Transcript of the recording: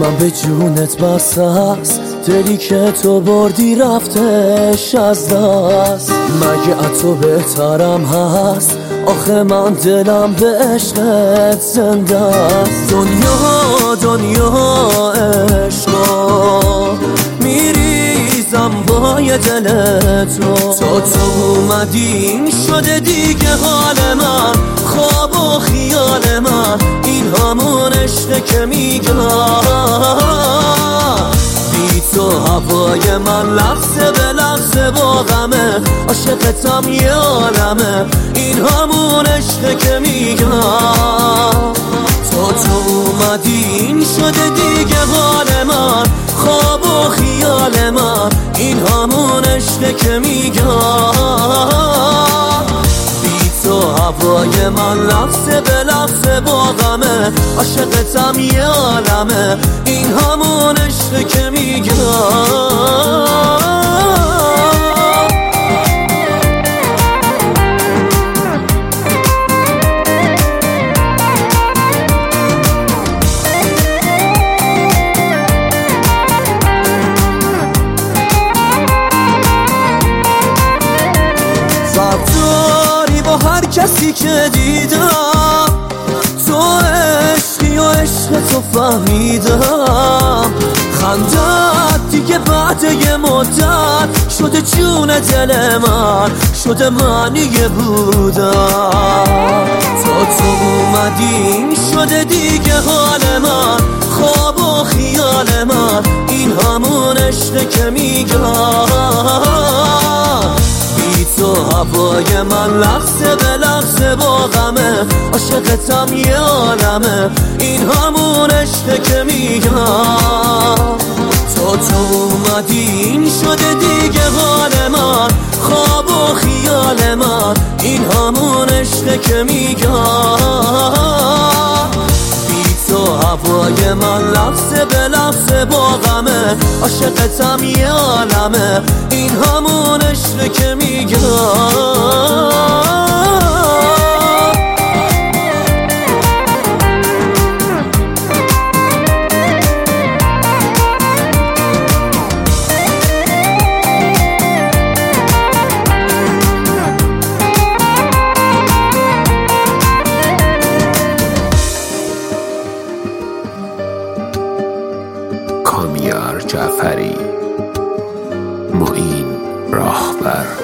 من به جونت بساس، دلی که تو بردی رفتش از دست. مگه تو بهترم هست؟ آخه من دلم به عشقت زنده است. دنیا عشقا میریزم پای دل تو اومدی شده دیگه حال من، خواب و خیال من، این همون عشقه که میگم. بی تو هوای من لحظه به لحظه با غمه، عاشقتم یه عالمه، این همون عشقه که میگم. تو اومدی شده دیگه حال من، خواب و خیال من، این همون عشقه که میگم. بی تو هوای من لحظه به لحظه با غمه، عاشقتم یه عالمه، این همون عشقه که میگم. فرق با هر کسی که دیدم، تو عشقی و عشق تو فهمیدم. خندت دیگه بعد یه مدت شده جون دل من، شده معنی بودم. تو اومدی شده دیگه حال من، خواب و خیال من، این همون عشقه که میگم. تو هوای من لحظه به لحظه با غمه، عاشقتم یه عالمه، این همون عشقه که میگم. تو اومدی شده دیگه حال من، خواب و خیال من، این همون عشقه که میگم. تو هوای من لحظه به لحظه با غمه، عاشقتم یه عالمه، این همون عشقه که میگم. کامیار جعفری، معین راهبر.